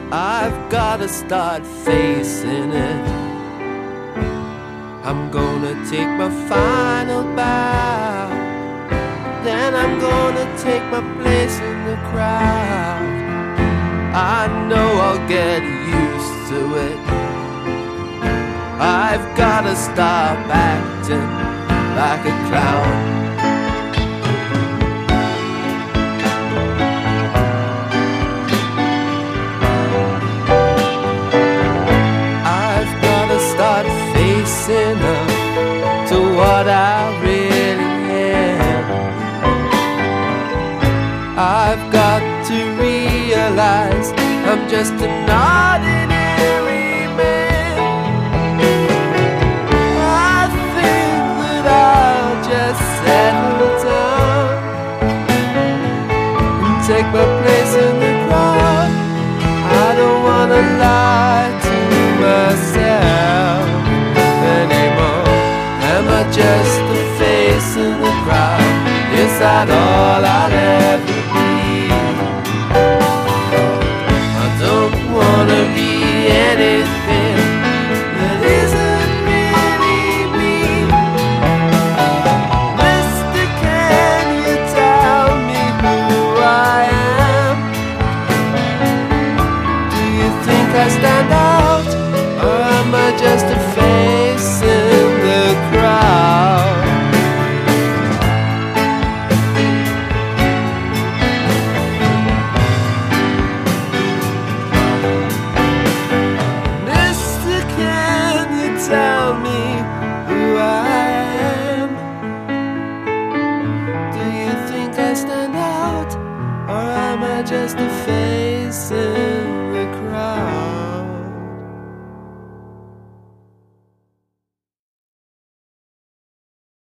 I've gotta start facing it. I'm gonna take my final bow, then I'm gonna take my place in the crowd. I know I'll get used to it. I've gotta stop acting like a clown. Facing up to what I really am. I've got to realize I'm just an ordinary man. I think that I'll just settle down and take my place in the crowd. I don't wanna lie to myself anymore. Am I just a face in the crowd? Is that all I'll ever be? I don't wanna be anything that isn't really me. Mister, can you tell me who I am? Do you think I stand out, or am I just a face in the crowd? Mister, can you tell me who I am? Do you think I stand out, or am I just a face in the crowd?